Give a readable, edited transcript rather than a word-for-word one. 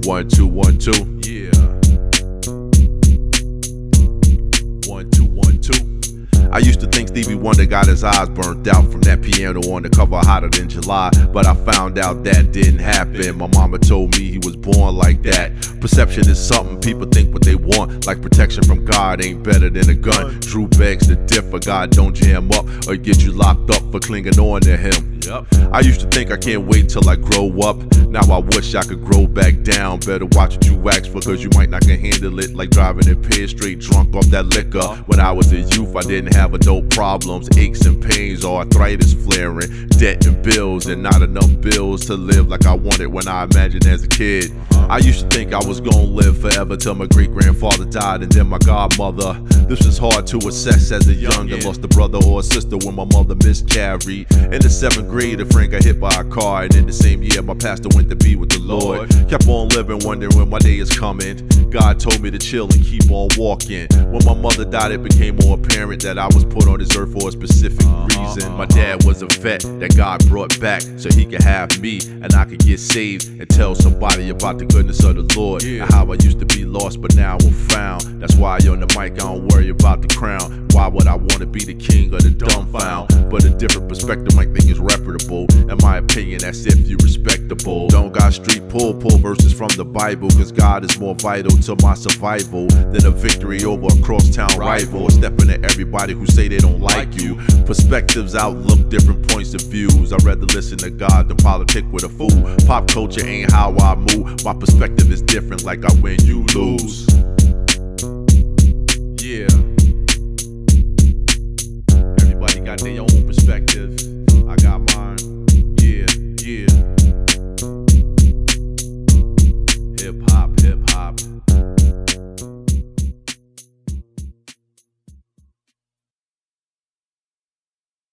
1 2 1 2. Yeah. 1 2 1 2. I used to think Stevie Wonder got his eyes burnt out from that piano on the cover Hotter Than July, but I found out that didn't happen. My mama told me he was born like that. Perception is something people think what they want, like protection from God ain't better than a gun. Drew begs to differ, God don't jam up or get you locked up for clinging on to him. I used to think I can't wait till I grow up. Now I wish I could grow back down. Better watch what you ask for, cause you might not can handle it, like driving impaired straight drunk off that liquor. When I was a youth, I didn't have adult problems, aches and pains or arthritis flaring, debt and bills, and not enough bills to live like I wanted when I imagined as a kid. I used to think I was gonna live forever till my great-grandfather died and then my godmother. This was hard to assess as a youngin'. Lost a brother or a sister when my mother miscarried. In the 7th grade, a friend got hit by a car, and in the same year my pastor went to be with the Lord. Kept on living, wondering when my day is coming. God told me to chill and keep on walking. When my mother died, it became more apparent that I was put on this earth for a specific reason. My dad was a vet that God brought back so he could have me and I could get saved and tell somebody about the goodness of the Lord, and how I used to be lost but now I'm found. That's why on the mic I don't worry about the crown. Why would I want to be the king of the dumbfound? But a different perspective might think is reputable. In my opinion, that's if you respectable. Don't got street pull verses from the Bible, cause God is more vital to my survival than a victory over a crosstown rival, or stepping at everybody who say they don't like you. Perspectives, outlook, different points of views. I'd rather listen to God than politic with a fool. Pop culture ain't how I move. My perspective is different, like I win, you lose.